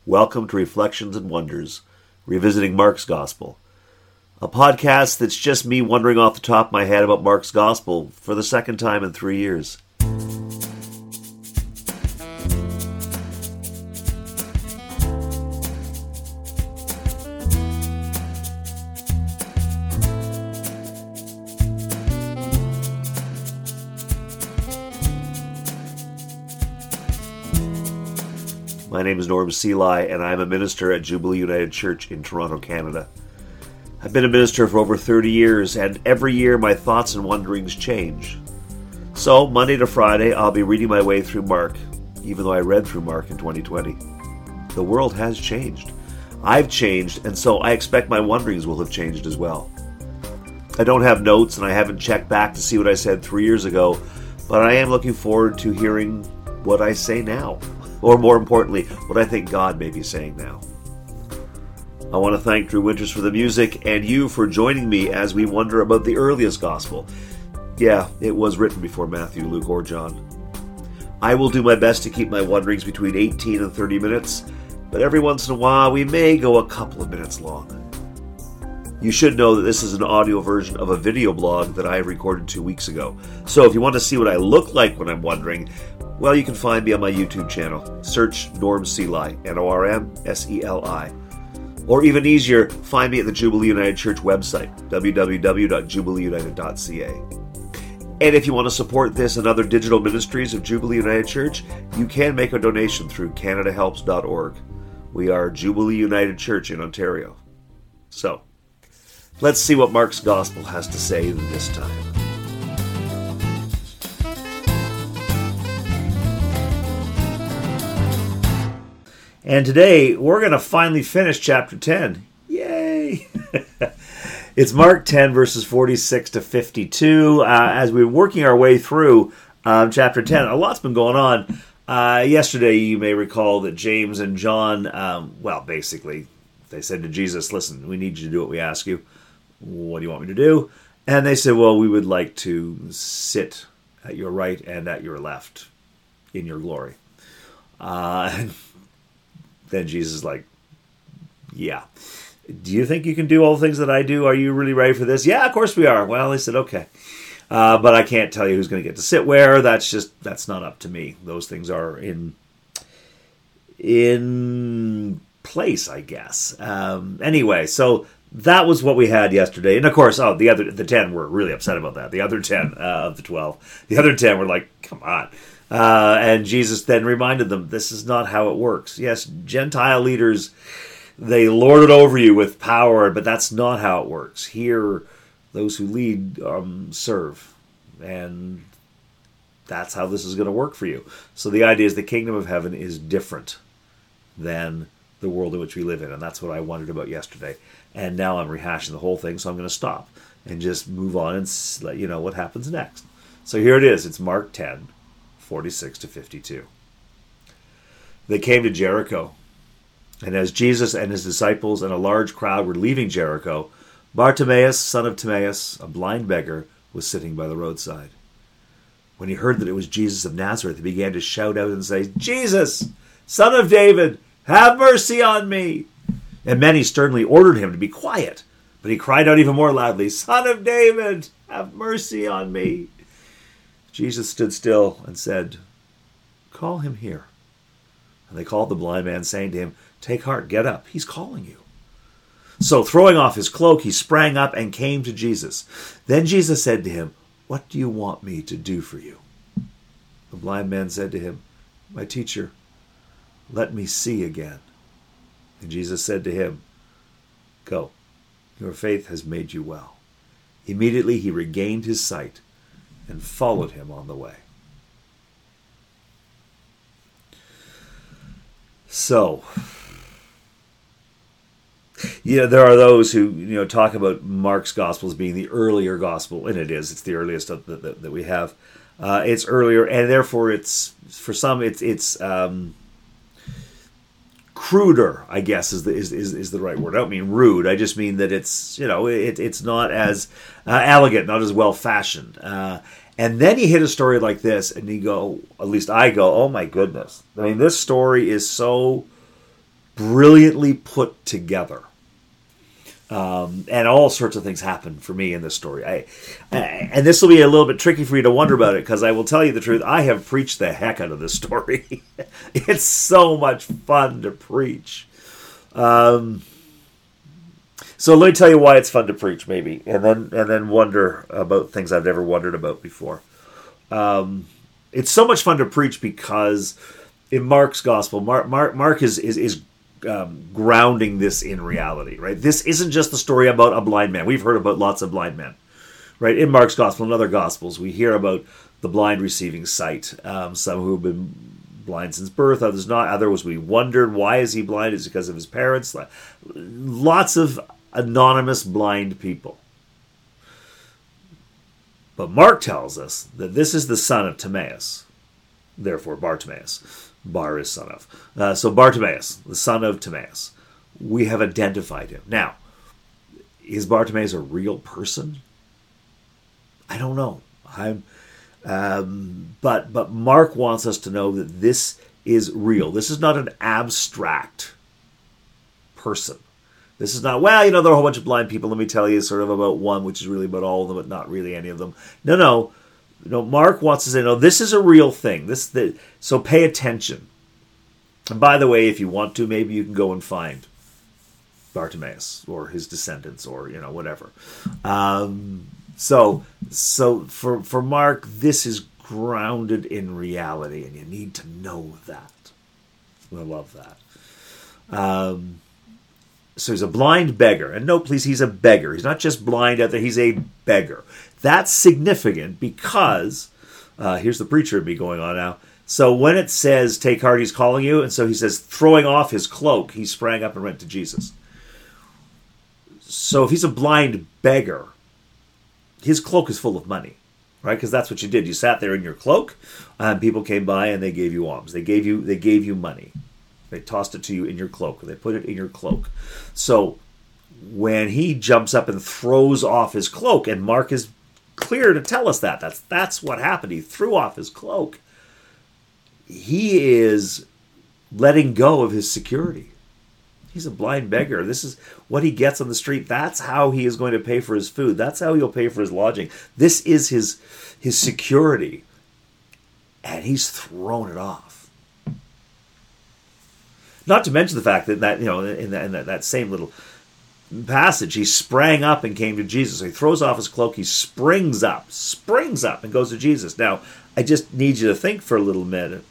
Welcome to Reflections and Wonders, revisiting Mark's Gospel. A podcast that's just me wondering off the top of my head about Mark's Gospel for the second time in 3 years. My name is Norm Seelye, and I'm a minister at Jubilee United Church in Toronto, Canada. I've been a minister for over 30 years, and every year my thoughts and wonderings change. So, Monday to Friday, I'll be reading my way through Mark, even though I read through Mark in 2020. The world has changed. I've changed, and so I expect my wonderings will have changed as well. I don't have notes, and I haven't checked back to see what I said 3 years ago, but I am looking forward to hearing what I say now. Or more importantly, what I think God may be saying now. I want to thank Drew Winters for the music and you for joining me as we wonder about the earliest gospel. Yeah, it was written before Matthew, Luke, or John. I will do my best to keep my wonderings between 18 and 30 minutes, but every once in a while we may go a couple of minutes long. You should know that this is an audio version of a video blog that I recorded 2 weeks ago. So if you want to see what I look like when I'm wondering, well, you can find me on my YouTube channel. Search Norm Seelye, N-O-R-M-S-E-L-I. Or even easier, find me at the Jubilee United Church website, www.jubileeunited.ca. And if you want to support this and other digital ministries of Jubilee United Church, you can make a donation through canadahelps.org. We are Jubilee United Church in Ontario. So, let's see what Mark's Gospel has to say this time. And today, we're going to finally finish chapter 10. Yay! It's Mark 10, verses 46 to 52. As we're working our way through chapter 10, a lot's been going on. Yesterday, you may recall that James and John, basically, they said to Jesus, listen, we need you to do what we ask you. What do you want me to do? And they said, well, we would like to sit at your right and at your left in your glory. Then Jesus is like, yeah. Do you think you can do all the things that I do? Are you really ready for this? Yeah, of course we are. Well, they said, okay. But I can't tell you who's going to get to sit where. That's not up to me. Those things are in place, I guess. Anyway, so that was what we had yesterday. And of course, the 10 were really upset about that. The other 10 of the 12. The other 10 were like, come on. And Jesus then reminded them, this is not how it works. Yes, Gentile leaders, they lord it over you with power, but that's not how it works. Here, those who lead serve. And that's how this is going to work for you. So the idea is the kingdom of heaven is different than the world in which we live in. And that's what I wondered about yesterday. And now I'm rehashing the whole thing, so I'm going to stop and just move on and let you know what happens next. So here it is. It's Mark 10. 46 to 52. They came to Jericho, and as Jesus and his disciples and a large crowd were leaving Jericho, Bartimaeus, son of Timaeus, a blind beggar, was sitting by the roadside. When he heard that it was Jesus of Nazareth, he began to shout out and say, Jesus, son of David, have mercy on me. And many sternly ordered him to be quiet, but he cried out even more loudly, Son of David, have mercy on me. Jesus stood still and said, call him here. And they called the blind man, saying to him, take heart, get up, he's calling you. So throwing off his cloak, he sprang up and came to Jesus. Then Jesus said to him, what do you want me to do for you? The blind man said to him, my teacher, let me see again. And Jesus said to him, go, your faith has made you well. Immediately he regained his sight and followed him on the way. So, there are those who talk about Mark's gospel as being the earlier gospel, and it is. It's the earliest that we have. It's earlier, and therefore it's for some it's cruder, I guess is the right word. I don't mean rude. I just mean that it's it's not as elegant, not as well fashioned. And then you hit a story like this, and you go, at least I go, oh my goodness. I mean, this story is so brilliantly put together. And all sorts of things happen for me in this story. And this will be a little bit tricky for you to wonder about it, because I will tell you the truth. I have preached the heck out of this story. It's so much fun to preach. So let me tell you why it's fun to preach, maybe, and then wonder about things I've never wondered about before. It's so much fun to preach because in Mark's gospel, Mark is grounding this in reality, right? This isn't just the story about a blind man. We've heard about lots of blind men, right? In Mark's gospel and other gospels, we hear about the blind receiving sight. Some who have been blind since birth, others not. Others we wondered, why is he blind? Is it because of his parents? Lots of anonymous blind people. But Mark tells us that this is the son of Timaeus, therefore Bartimaeus. Bar is son of. So Bartimaeus, the son of Timaeus. We have identified him. Now, is Bartimaeus a real person? I don't know. But Mark wants us to know that this is real. This is not an abstract person. This is not, well, there are a whole bunch of blind people. Let me tell you sort of about one, which is really about all of them, but not really any of them. No. Mark wants us to know this is a real thing. So pay attention. And by the way, if you want to, maybe you can go and find Bartimaeus or his descendants or whatever. So for Mark, this is grounded in reality, and you need to know that. I love that. So he's a blind beggar. And no, please, he's a beggar. He's not just blind out there. He's a beggar. That's significant because, here's the preacher in me going on now. So when it says, take heart, he's calling you, and so he says, throwing off his cloak, he sprang up and went to Jesus. So if he's a blind beggar, his cloak is full of money, right? Because that's what you did. You sat there in your cloak, and people came by and they gave you alms. They gave you money. They tossed it to you in your cloak. They put it in your cloak. So when he jumps up and throws off his cloak, and Mark is clear to tell us that's what happened. He threw off his cloak. He is letting go of his security. He's a blind beggar. This is what he gets on the street. That's how he is going to pay for his food. That's how he'll pay for his lodging. This is his security. And he's thrown it off. Not to mention the fact that in that same little passage, he sprang up and came to Jesus. So he throws off his cloak, he springs up and goes to Jesus. Now, I just need you to think for a little minute.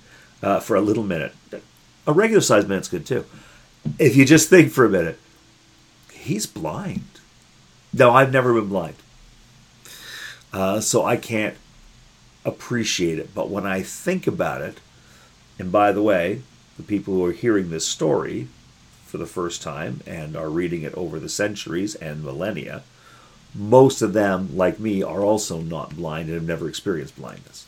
A regular-sized minute's good too. If you just think for a minute, he's blind. No, I've never been blind. So I can't appreciate it. But when I think about it, and by the way, the people who are hearing this story for the first time and are reading it over the centuries and millennia, most of them, like me, are also not blind and have never experienced blindness.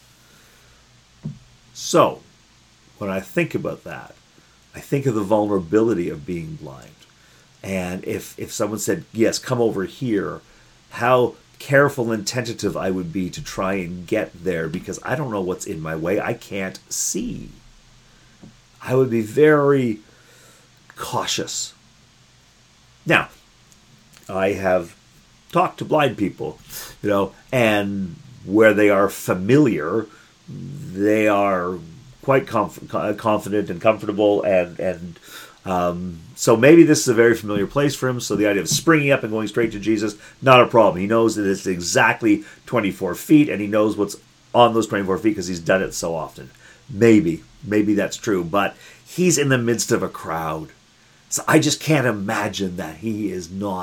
So, when I think about that, I think of the vulnerability of being blind. And if someone said, yes, come over here, how careful and tentative I would be to try and get there because I don't know what's in my way. I can't see. I would be very cautious. Now, I have talked to blind people, and where they are familiar, they are quite confident and comfortable, and so maybe this is a very familiar place for him. So the idea of springing up and going straight to Jesus, not a problem. He knows that it's exactly 24 feet, and he knows what's on those 24 feet because he's done it so often. Maybe that's true, but he's in the midst of a crowd. So I just can't imagine that he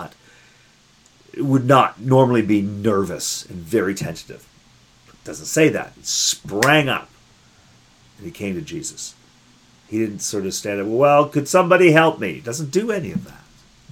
would not normally be nervous and very tentative. It doesn't say that. He sprang up and he came to Jesus. He didn't sort of stand up, well, could somebody help me? He doesn't do any of that.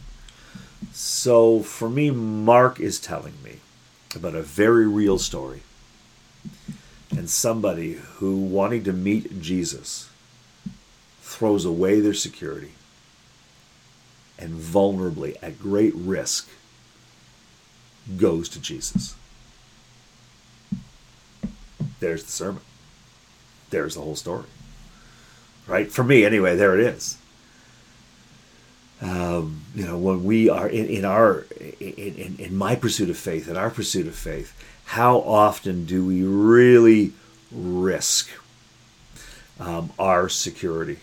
So for me, Mark is telling me about a very real story. And somebody who, wanting to meet Jesus, throws away their security and vulnerably, at great risk, goes to Jesus. There's the sermon. There's the whole story. Right? For me, anyway, there it is. When we are in my pursuit of faith, in our pursuit of faith, how often do we really risk our security?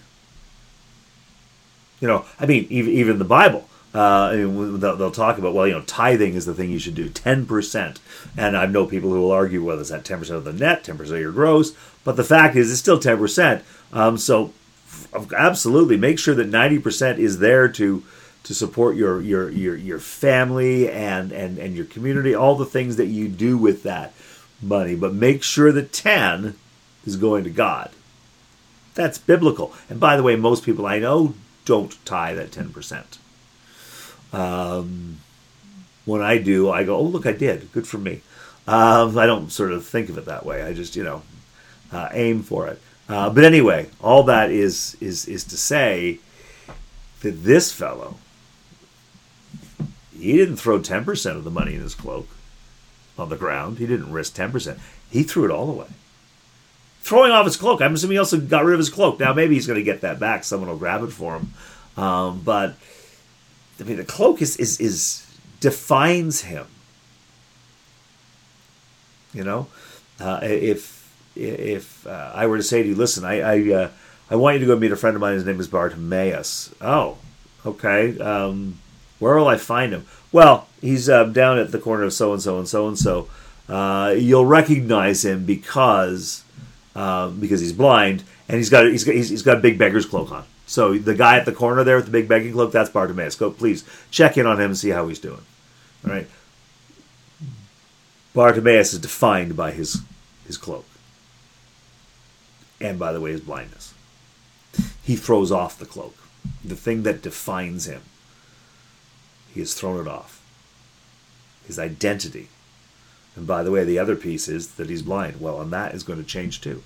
Even the Bible. They'll talk about, tithing is the thing you should do, 10%. And I know people who will argue whether it's at 10% of the net, 10% of your gross, but the fact is it's still 10%. So absolutely make sure that 90% is there to support your family and your community, all the things that you do with that money. But make sure that 10 is going to God. That's biblical. And by the way, most people I know don't tithe at 10%. When I do, I go, oh, look, I did. Good for me. I don't sort of think of it that way. I just, aim for it. But anyway, all that is to say that this fellow, he didn't throw 10% of the money in his cloak on the ground. He didn't risk 10%. He threw it all away. Throwing off his cloak. I'm assuming he also got rid of his cloak. Now, maybe he's going to get that back. Someone will grab it for him. But the cloak is defines him. If I were to say to you, listen, I want you to go meet a friend of mine. His name is Bartimaeus. Oh, okay. Where will I find him? Well, he's down at the corner of so and so and so and so. You'll recognize him because he's blind and he's got a big beggar's cloak on. So the guy at the corner there with the big begging cloak, that's Bartimaeus. Go, please, check in on him and see how he's doing. All right. Bartimaeus is defined by his cloak. And, by the way, his blindness. He throws off the cloak. The thing that defines him. He has thrown it off. His identity. And, by the way, the other piece is that he's blind. Well, and that is going to change too.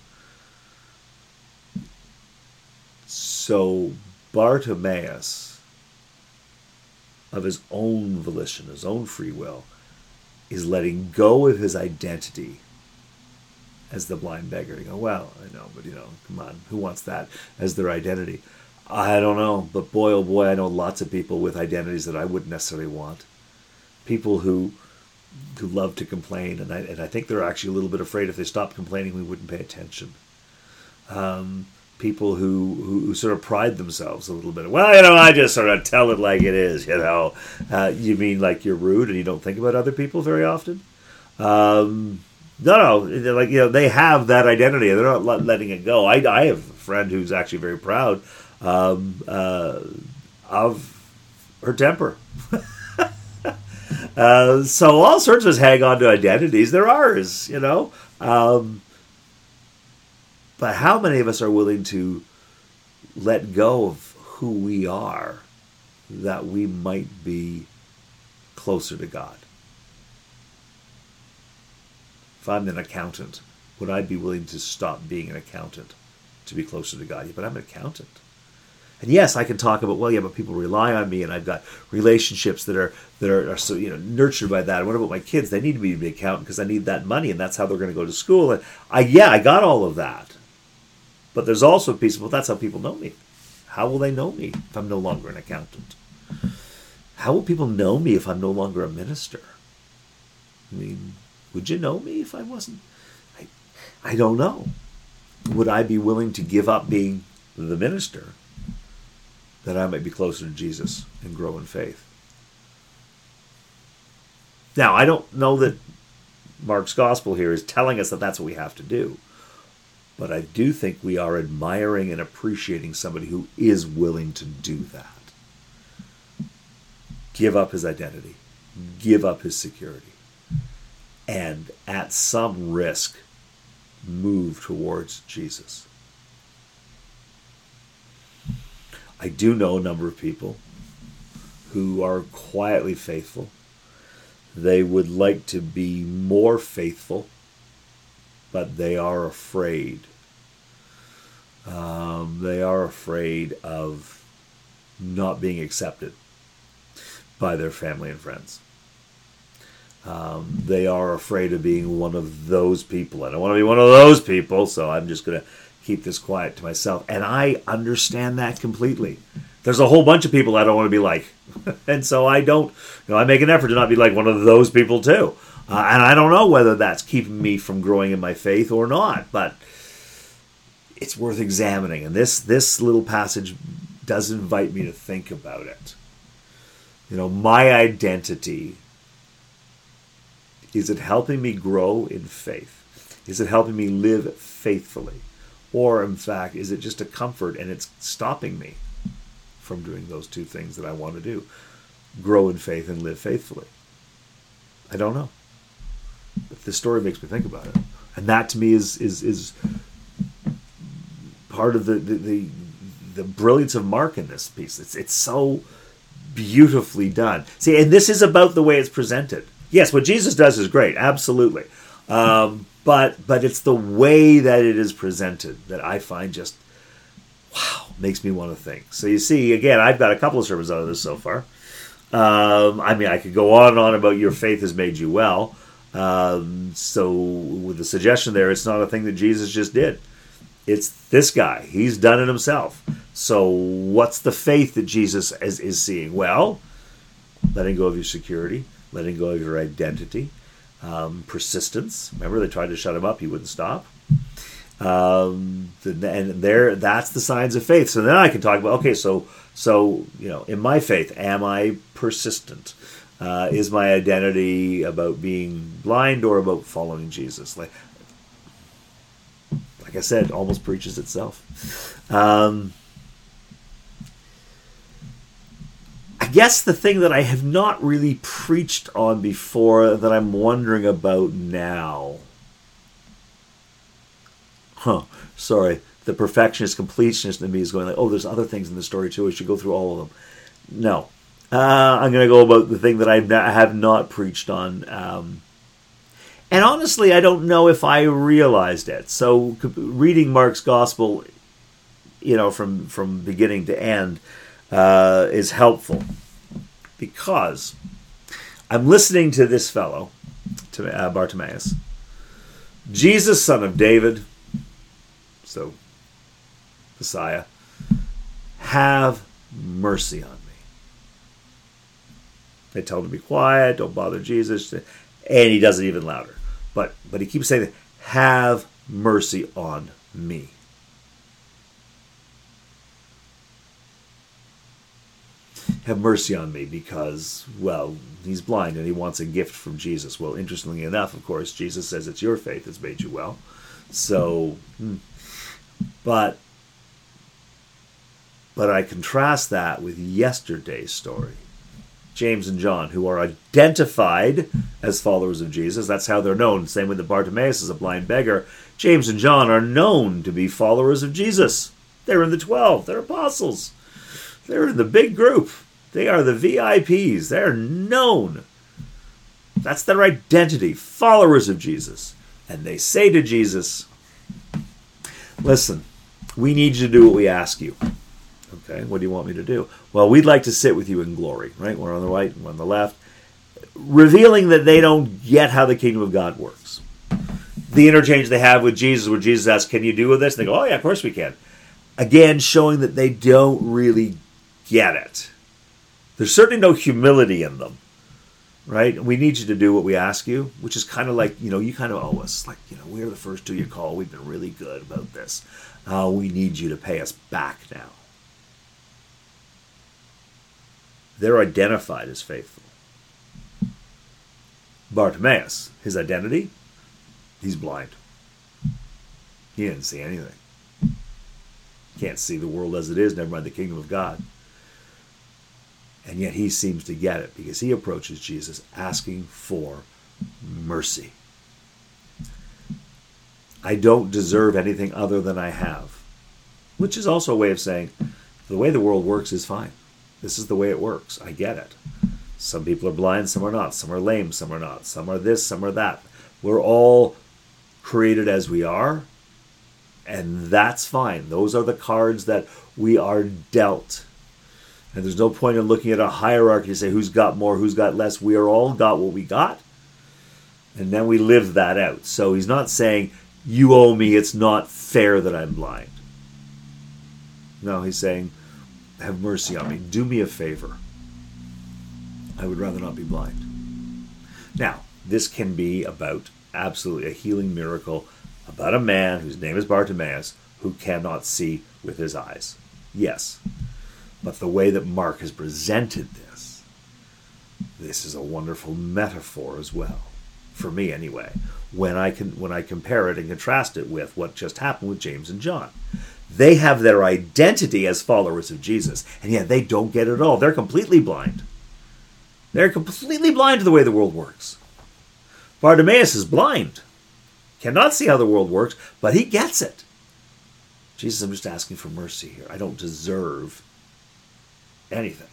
So Bartimaeus, of his own volition, his own free will, is letting go of his identity as the blind beggar. You go, well, I know, but come on, who wants that as their identity? I don't know, but boy, oh boy, I know lots of people with identities that I wouldn't necessarily want. People who love to complain, and I think they're actually a little bit afraid if they stopped complaining, we wouldn't pay attention. People who sort of pride themselves a little bit. Well, I just sort of tell it like it is, You mean like you're rude and you don't think about other people very often? No, they have that identity. They're not letting it go. I have a friend who's actually very proud of her temper. So all sorts of us hang on to identities. They're ours, But how many of us are willing to let go of who we are that we might be closer to God? If I'm an accountant, would I be willing to stop being an accountant to be closer to God? Yeah, but I'm an accountant. And yes, I can talk about, but people rely on me, and I've got relationships that are so nurtured by that. And what about my kids? They need to be an accountant because I need that money, and that's how they're going to go to school. And I got all of that. But there's also a piece of, that's how people know me. How will they know me if I'm no longer an accountant? How will people know me if I'm no longer a minister? Would you know me if I wasn't? I don't know. Would I be willing to give up being the minister that I might be closer to Jesus and grow in faith? Now, I don't know that Mark's gospel here is telling us that that's what we have to do. But I do think we are admiring and appreciating somebody who is willing to do that. Give up his identity. Give up his security. And at some risk, move towards Jesus. I do know a number of people who are quietly faithful. They would like to be more faithful, but they are afraid. They are afraid of not being accepted by their family and friends. They are afraid of being one of those people. I don't want to be one of those people, so I'm just going to keep this quiet to myself. And I understand that completely. There's a whole bunch of people I don't want to be like. And so I don't, I make an effort to not be like one of those people too. And I don't know whether that's keeping me from growing in my faith or not, but it's worth examining. And this little passage does invite me to think about it. My identity, is it helping me grow in faith? Is it helping me live faithfully? Or, in fact, is it just a comfort and it's stopping me from doing those two things that I want to do? Grow in faith and live faithfully. I don't know. But this story makes me think about it. And that, to me, is part of the brilliance of Mark in this piece. It's so beautifully done. See, and this is about the way it's presented. Yes, what Jesus does is great, absolutely. But it's the way that it is presented that I find just, wow, makes me want to think. So you see, again, I've got a couple of sermons out of this so far. I could go on and on about your faith has made you well. So with the suggestion there, it's not a thing that Jesus just did. It's this guy. He's done it himself. So what's the faith that Jesus is seeing? Well, letting go of your security, letting go of your identity, persistence. Remember, they tried to shut him up. He wouldn't stop. And that's the signs of faith. So then I can talk about, okay, so in my faith, am I persistent? Is my identity about being blind or about following Jesus? Like I said, almost preaches itself. I guess the thing that I have not really preached on before that I'm wondering about now. The perfectionist, completionist in me is going like, oh, there's other things in the story too. I should go through all of them. No. I'm going to go about the thing that I have not preached on. And honestly, I don't know if I realized it. So reading Mark's gospel, from beginning to end, is helpful. Because I'm listening to this fellow, to Bartimaeus, Jesus, son of David, so Messiah, have mercy on me. They tell him to be quiet, don't bother Jesus, and he does it even louder. But he keeps saying, have mercy on me. Have mercy on me because, well, he's blind and he wants a gift from Jesus. Well, interestingly enough, of course, Jesus says it's your faith that's made you well. So, but I contrast that with yesterday's story. James and John, who are identified as followers of Jesus. That's how they're known. Same with the Bartimaeus is a blind beggar. James and John are known to be followers of Jesus. They're in the 12. They're apostles. They're in the big group. They are the VIPs. They're known. That's their identity. Followers of Jesus. And they say to Jesus, listen, we need you to do what we ask you. Okay, what do you want me to do? Well, we'd like to sit with you in glory, right? We're on the right, we're on the left. Revealing that they don't get how the kingdom of God works. The interchange they have with Jesus, where Jesus asks, can you do this? And they go, oh yeah, of course we can. Again, showing that they don't really get it. There's certainly no humility in them, right? We need you to do what we ask you, which is kind of like, you kind of owe us. Like, we're the first two you call. We've been really good about this. We need you to pay us back now. They're identified as faithful. Bartimaeus, his identity, he's blind. He didn't see anything. Can't see the world as it is, never mind the kingdom of God. And yet he seems to get it because he approaches Jesus asking for mercy. I don't deserve anything other than I have. Which is also a way of saying, the way the world works is fine. This is the way it works. I get it. Some people are blind, some are not. Some are lame, some are not. Some are this, some are that. We're all created as we are, and that's fine. Those are the cards that we are dealt. And there's no point in looking at a hierarchy to say who's got more, who's got less. We are all got what we got, and then we live that out. So he's not saying, you owe me, it's not fair that I'm blind. No, he's saying, have mercy on me. Do me a favor. I would rather not be blind. Now, this can be about absolutely a healing miracle about a man whose name is Bartimaeus who cannot see with his eyes. Yes. But the way that Mark has presented this is a wonderful metaphor as well. For me anyway. When I compare it and contrast it with what just happened with James and John. They have their identity as followers of Jesus, and yet they don't get it at all. They're completely blind. They're completely blind to the way the world works. Bartimaeus is blind, cannot see how the world works, but he gets it. Jesus, I'm just asking for mercy here. I don't deserve anything.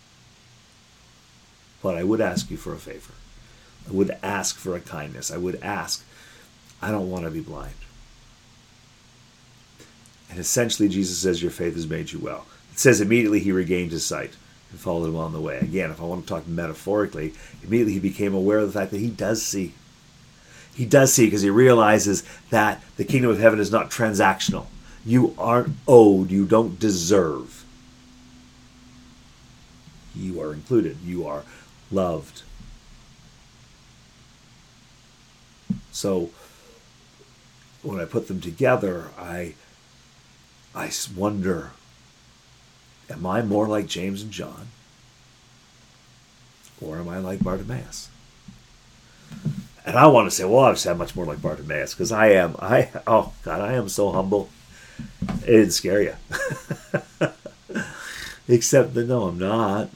But I would ask you for a favor. I would ask for a kindness. I would ask, I don't want to be blind. And essentially Jesus says, your faith has made you well. It says immediately he regained his sight and followed him on the way. Again, if I want to talk metaphorically, immediately he became aware of the fact that he does see. He does see because he realizes that the kingdom of heaven is not transactional. You aren't owed. You don't deserve. You are included. You are loved. So when I put them together, I wonder, am I more like James and John? Or am I like Bartimaeus? And I want to say, well, I'm much more like Bartimaeus because I am so humble. It didn't scare you. Except that, no, I'm not.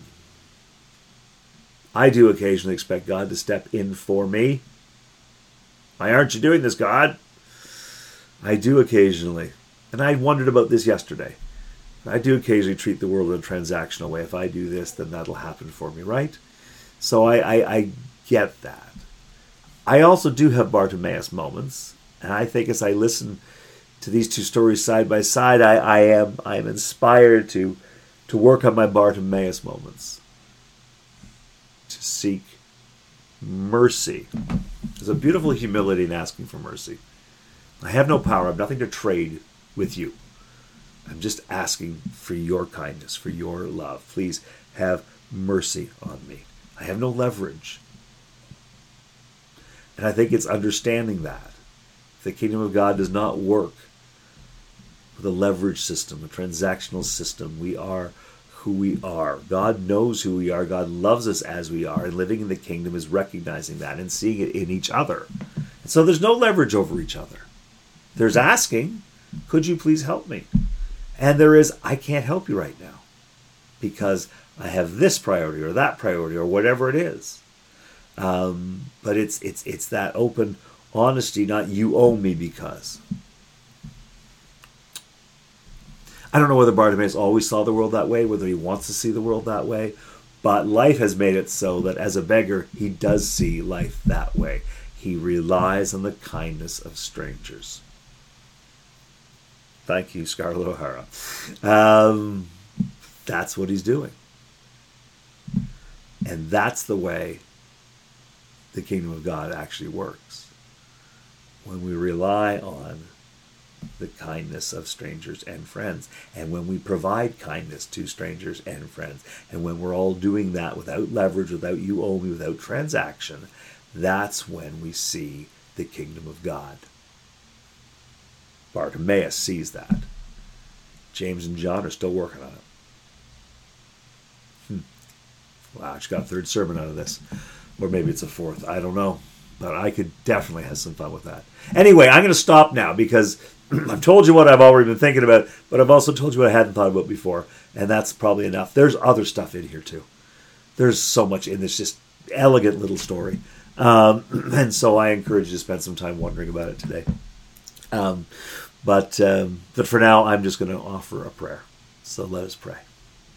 I do occasionally expect God to step in for me. Why aren't you doing this, God? I do occasionally. And I wondered about this yesterday. I do occasionally treat the world in a transactional way. If I do this, then that'll happen for me, right? So I get that. I also do have Bartimaeus moments. And I think as I listen to these two stories side by side, I am inspired to work on my Bartimaeus moments. To seek mercy. There's a beautiful humility in asking for mercy. I have no power. I have nothing to trade with you. I'm just asking for your kindness, for your love. Please have mercy on me. I have no leverage. And I think it's understanding that. The kingdom of God does not work with a leverage system, a transactional system. We are who we are. God knows who we are. God loves us as we are. And living in the kingdom is recognizing that and seeing it in each other. And so there's no leverage over each other. There's asking, could you please help me? And there is, I can't help you right now because I have this priority or that priority or whatever it is. But it's that open honesty, not you owe me because. I don't know whether Bartimaeus always saw the world that way, whether he wants to see the world that way, but life has made it so that as a beggar, he does see life that way. He relies on the kindness of strangers. Thank you, Scarlett O'Hara. That's what he's doing. And that's the way the kingdom of God actually works. When we rely on the kindness of strangers and friends, and when we provide kindness to strangers and friends, and when we're all doing that without leverage, without you owe me, without transaction, that's when we see the kingdom of God. Bartimaeus sees that. James and John are still working on it. Wow, I just got a third sermon out of this. Or maybe it's a fourth. I don't know. But I could definitely have some fun with that. Anyway, I'm going to stop now because I've told you what I've already been thinking about, but I've also told you what I hadn't thought about before, and that's probably enough. There's other stuff in here, too. There's so much in this just elegant little story. And so I encourage you to spend some time wondering about it today. But for now, I'm just going to offer a prayer. So let us pray.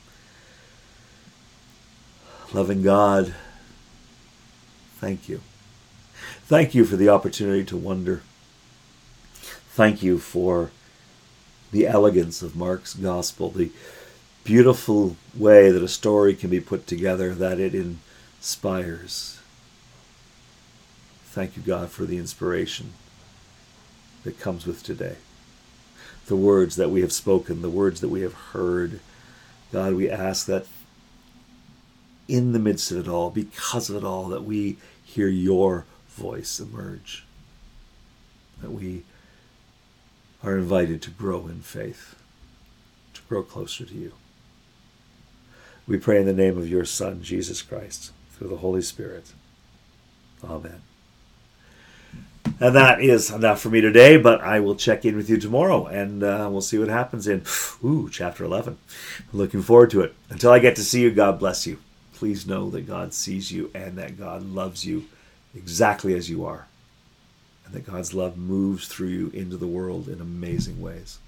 Loving God, thank you. Thank you for the opportunity to wonder. Thank you for the elegance of Mark's gospel, the beautiful way that a story can be put together, that it inspires. Thank you, God, for the inspiration that comes with today. The words that we have spoken, the words that we have heard, God, we ask that in the midst of it all, because of it all, that we hear your voice emerge, that we are invited to grow in faith, to grow closer to you. We pray in the name of your Son, Jesus Christ, through the Holy Spirit. Amen. And that is enough for me today, but I will check in with you tomorrow, and we'll see what happens in chapter 11. Looking forward to it. Until I get to see you, God bless you. Please know that God sees you and that God loves you exactly as you are, and that God's love moves through you into the world in amazing ways.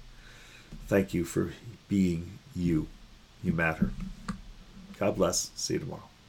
Thank you for being you. You matter. God bless. See you tomorrow.